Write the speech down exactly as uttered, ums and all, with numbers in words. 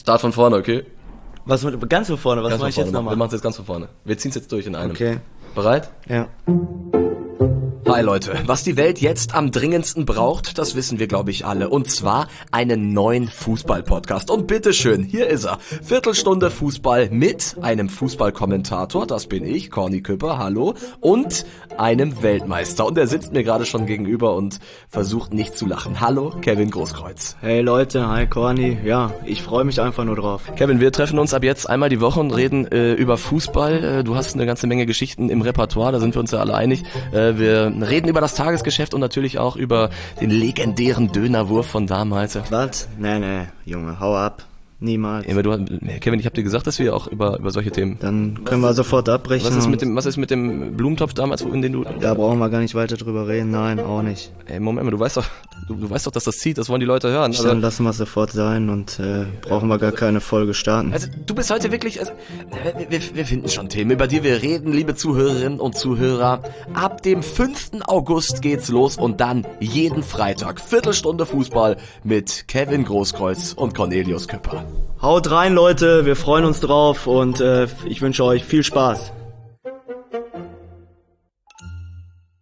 Start von vorne, okay? Was mit, ganz von vorne, was mache ich jetzt nochmal? Wir machen es jetzt ganz von vorne. Wir ziehen es jetzt durch in einem. Okay. Bereit? Ja. Hi Leute, was die Welt jetzt am dringendsten braucht, das wissen wir, glaube ich, alle. Und zwar einen neuen Fußball-Podcast. Und bitteschön, hier ist er. Viertelstunde Fußball mit einem Fußballkommentator, das bin ich, Corny Küpper, hallo, und einem Weltmeister. Und er sitzt mir gerade schon gegenüber und versucht nicht zu lachen. Hallo, Kevin Großkreuz. Hey Leute, hi Corny. Ja, ich freue mich einfach nur drauf. Kevin, wir treffen uns ab jetzt einmal die Woche und reden äh, über Fußball. Äh, du hast eine ganze Menge Geschichten im Repertoire, da sind wir uns ja alle einig. Äh, wir reden über das Tagesgeschäft und natürlich auch über den legendären Dönerwurf von damals. Was? Nee, nee, Junge, hau ab. Niemals. Ja, aber du, Kevin, ich habe dir gesagt, dass wir auch über über solche Themen... Dann können wir sofort abbrechen. Was ist mit dem was ist mit dem Blumentopf damals, in den du... Da brauchen wir gar nicht weiter drüber reden. Nein, auch nicht. Ey, Moment mal, du weißt doch, du, du weißt doch, dass das zieht, das wollen die Leute hören. Also, dann lassen wir es sofort sein und äh, brauchen wir gar keine Folge starten. Also du bist heute wirklich... Also, wir, wir finden schon Themen, über die wir reden, liebe Zuhörerinnen und Zuhörer. Ab dem fünften August geht's los und dann jeden Freitag Viertelstunde Fußball mit Kevin Großkreuz und Cornelius Küpper. Haut rein, Leute, wir freuen uns drauf und äh, ich wünsche euch viel Spaß.